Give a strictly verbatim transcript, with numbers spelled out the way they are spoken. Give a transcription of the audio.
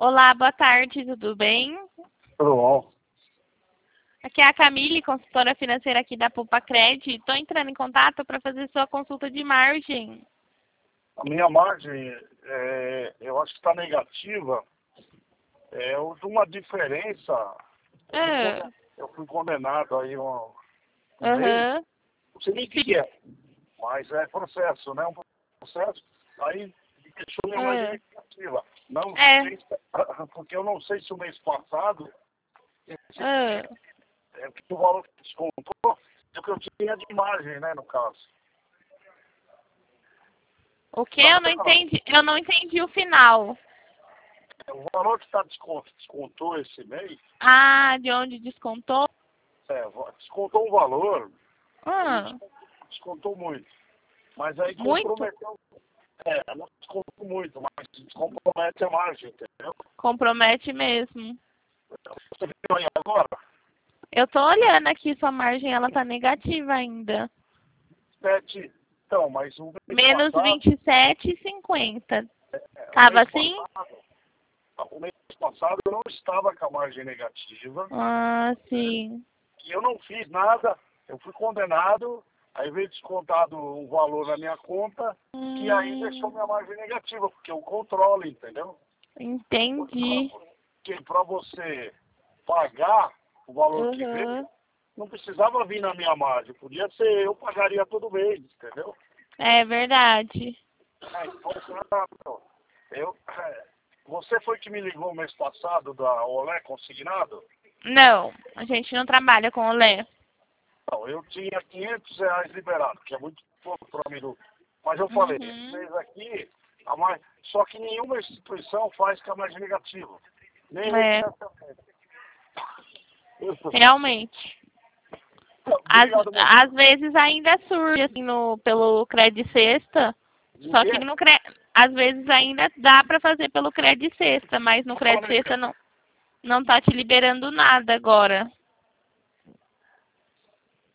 Olá, boa tarde, tudo bem? Tudo bom. Aqui é a Camille, consultora financeira aqui da Poupa Cred. Estou entrando em contato para fazer sua consulta de margem. A minha margem, é, eu acho que está negativa. É de uma diferença. Ah, Eu fui condenado aí um, um mês. aham. Não sei nem o que que é, mas é processo, né? Um processo. Aí deixou minha margem Ah, negativa. Não é. sei, se- porque eu não sei se o mês passado esse, Ah. é, o valor que descontou é o que eu tinha de margem, né? No caso. O que? Tá Eu não vendo? entendi. Eu não entendi o final. O valor que tá desconto, descontou esse mês, Ah, de onde descontou? é, descontou um valor, ele Ah, descontou, descontou muito. Mas aí muito? comprometeu, é, não descontou muito, mas compromete a margem, entendeu? Compromete mesmo. Você viu aí agora? Eu tô olhando aqui, sua margem ela tá negativa ainda. Sete, então, mas o mês Menos passado, vinte e sete e cinquenta. é, o Tava mês assim? passado, o mês passado eu não estava com a margem negativa, Ah, sim. e eu não fiz nada, eu fui condenado, aí veio descontado um valor na minha conta, que aí deixou Hum, minha margem negativa, porque eu controlo, entendeu? entendi. Porque para você pagar o valor que veio, Uhum. não precisava vir na minha margem, podia ser, eu pagaria todo mês, entendeu? É verdade. É, então, claro, eu, é, você foi que me ligou mês passado da Olé Consignado? Não, a gente não trabalha com olé. Não, eu tinha quinhentos reais liberado, que é muito pouco para mim. do- Mas eu falei, esse Uhum. mês aqui, a mais, só que nenhuma instituição faz com a margem negativa. Nem É, refinanciamento. Isso. realmente. Às, Obrigado, moço. às vezes ainda surge assim no, pelo Credit Sexta, O só que quê? no cre... às vezes ainda dá para fazer pelo Credit Sexta, mas no Tô falando Credit aí, Sexta cara. não, não tá te liberando nada agora.